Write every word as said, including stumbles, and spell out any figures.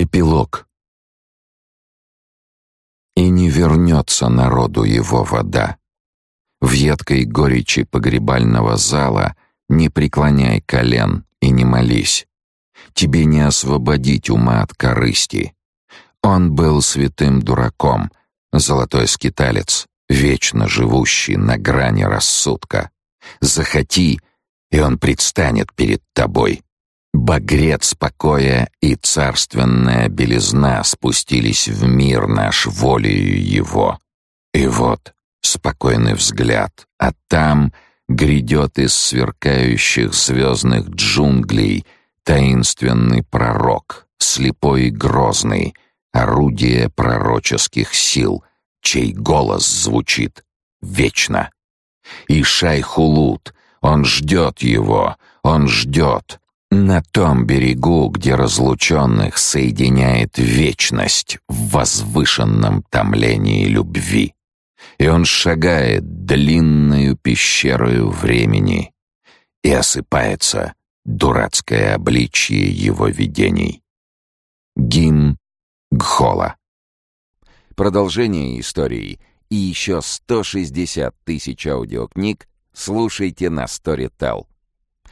Эпилог. И не вернется народу его вода. В едкой горечи погребального зала не преклоняй колен и не молись. Тебе не освободить ума от корысти. Он был святым дураком, золотой скиталец, вечно живущий на грани рассудка. Захоти, и он предстанет перед тобой. Багрец покоя и царственная белизна спустились в мир наш волею его. И вот спокойный взгляд, а там грядет из сверкающих звездных джунглей таинственный пророк, слепой и грозный, орудие пророческих сил, чей голос звучит вечно. И Шайхулут, он ждет его, он ждет. На том берегу, где разлученных соединяет вечность в возвышенном томлении любви. И он шагает длинною пещерою времени, и осыпается дурацкое обличье его видений. Гимн Гхола. Продолжение истории и еще сто шестьдесят тысяч аудиокниг слушайте на Storytel.